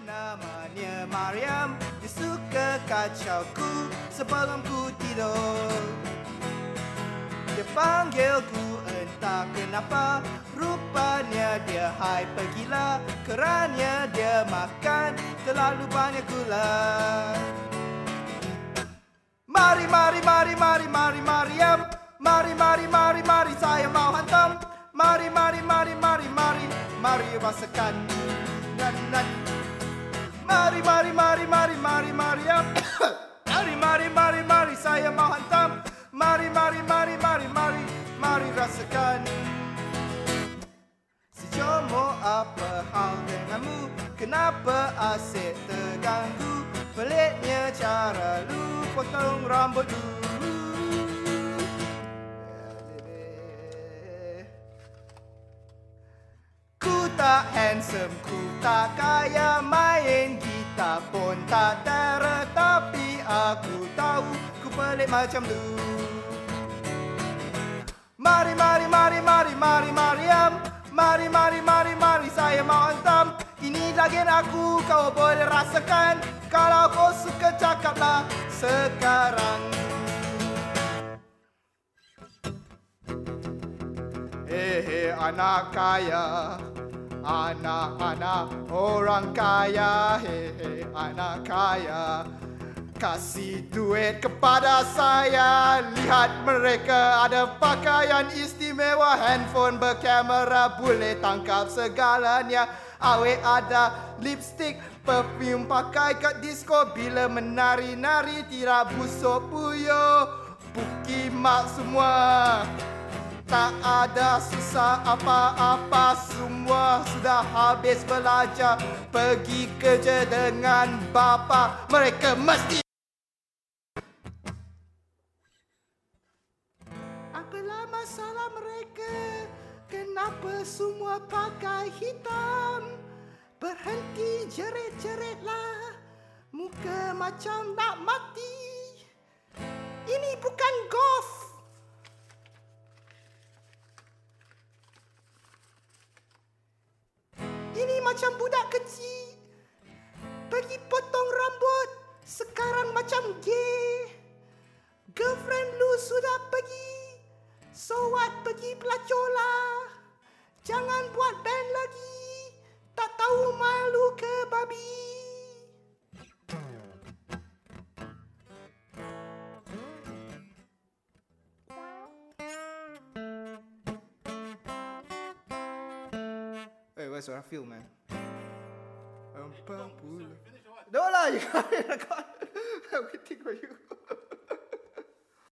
Namanya Mariam, dia suka kacauku sebelum ku tidur. Dia panggilku entah kenapa, rupanya dia hypergila kerana dia makan terlalu banyak gula. Mari, mari, mari, mari, mari, Mariam. Mari, mari, mari, mari, saya mau hantam. Mari, mari, mari, mari, mari, mari rasakan. Mari, mari, mari, mari, mari, Mariam. Mari, mari, mari, mari, saya mau hantam. Mari, mari, mari, mari, mari, mari rasakan. Si Jomo, apa hal denganmu? Kenapa asyik terganggu? Peliknya cara lu potong rambut lu. Ku tak handsome, ku tak kaya, main gitar pun tak dara, tapi aku tahu ku pelik macam lu. Mari, mari, mari, mari, mari, Mariam. Mari, mari, mari, mari, saya mau hantam. Ini lagian aku, kau boleh rasakan. Kalau kau suka cakaplah sekarang. Anak kaya, anak-anak orang kaya. Anak kaya, kasih duit kepada saya. Lihat mereka ada pakaian istimewa, handphone berkamera, boleh tangkap segalanya. Awet ada lipstick, perfume pakai kat disco. Bila menari-nari tidak busuk puyuh. Pukimak semua, tak ada susah apa-apa. Semua sudah habis belajar, pergi kerja dengan bapa. Mereka mesti. Apalah masalah mereka? Kenapa semua pakai hitam? Berhenti jerit-jeritlah, muka macam nak mati. Ini bukan golf. Ini macam budak kecil. Pergi potong rambut, sekarang macam gay. Girlfriend lu sudah pergi, so what, pergi pelacur lah. Jangan buat band lagi, tak tahu malu ke babi. Hey, where's our feel, man? No lah, you got it. I'm waiting for you.